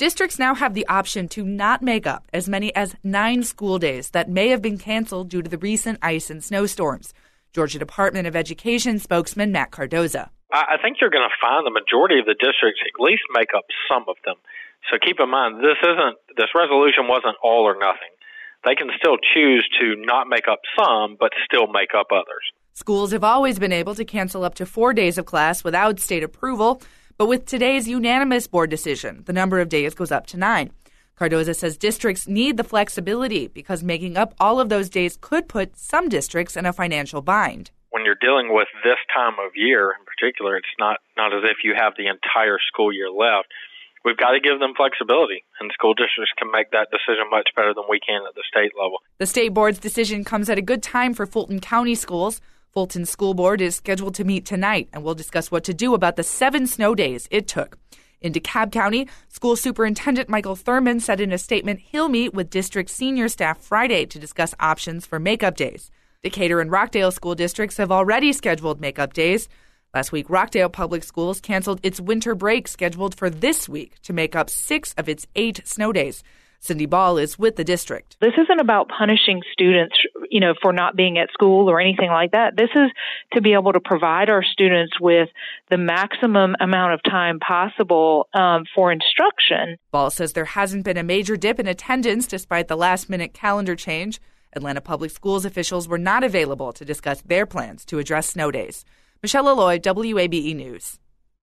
Districts now have the option to not make up as many as 9 school days that may have been canceled due to the recent ice and snowstorms. Georgia Department of Education spokesman Matt Cardoza. I think you're going to find the majority of the districts at least make up some of them. So keep in mind, this resolution wasn't all or nothing. They can still choose to not make up some, but still make up others. Schools have always been able to cancel up to 4 days of class without state approval, but with today's unanimous board decision, the number of days goes up to 9. Cardoza says districts need the flexibility because making up all of those days could put some districts in a financial bind. When you're dealing with this time of year in particular, it's not as if you have the entire school year left. We've got to give them flexibility, and school districts can make that decision much better than we can at the state level. The state board's decision comes at a good time for Fulton County schools. Fulton School Board is scheduled to meet tonight, and we'll discuss what to do about the 7 snow days it took. In DeKalb County, School Superintendent Michael Thurman said in a statement he'll meet with district senior staff Friday to discuss options for makeup days. Decatur and Rockdale school districts have already scheduled makeup days. Last week, Rockdale Public Schools canceled its winter break scheduled for this week to make up 6 of its 8 snow days. Cindy Ball is with the district. This isn't about punishing students, for not being at school or anything like that. This is to be able to provide our students with the maximum amount of time possible for instruction. Ball says there hasn't been a major dip in attendance despite the last-minute calendar change. Atlanta Public Schools officials were not available to discuss their plans to address snow days. Michelle Alloy, WABE News.